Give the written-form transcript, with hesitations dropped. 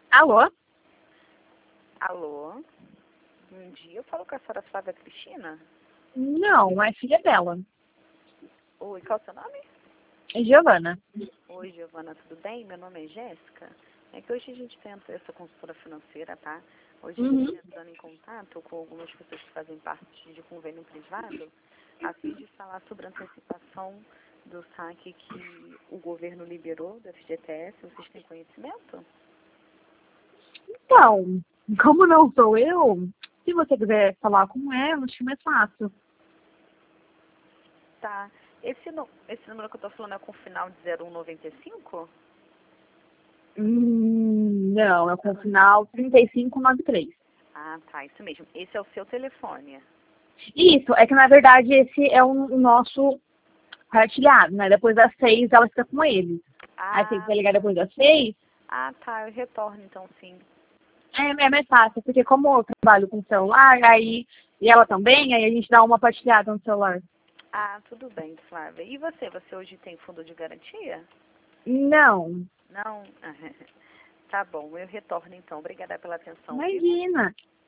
Alô? Alô? Bom dia, eu falo com a senhora Flávia Cristina? Não, é filha dela. Oi, qual é o seu nome? É Giovana. Oi, Giovana, tudo bem? Meu nome é Jéssica. É que hoje a gente tenta essa consultora financeira, tá? Hoje a gente está entrando em contato com algumas pessoas que fazem parte de convênio privado, a fim de falar sobre a antecipação do saque que o governo liberou do FGTS. Vocês têm conhecimento? Então, como não sou eu, se você quiser falar com ela, acho que é mais fácil. Tá. Esse número que eu tô falando é com o final de 0195? Não, é com o final 3593. Ah, tá, isso mesmo. Esse é o seu telefone. Isso, é que na verdade esse é o nosso partilhado, né? Depois das 6 ela fica com ele. Aí se você quiser ligar depois das 6, Tá, eu retorno então sim. é mais fácil, porque como eu trabalho com celular, aí, e ela também, aí a gente dá uma partilhada no celular. Ah, tudo bem, Flávia. E você? Você hoje tem fundo de garantia? Não, Não? Tá bom, eu retorno então. Obrigada pela atenção, viu? imagina.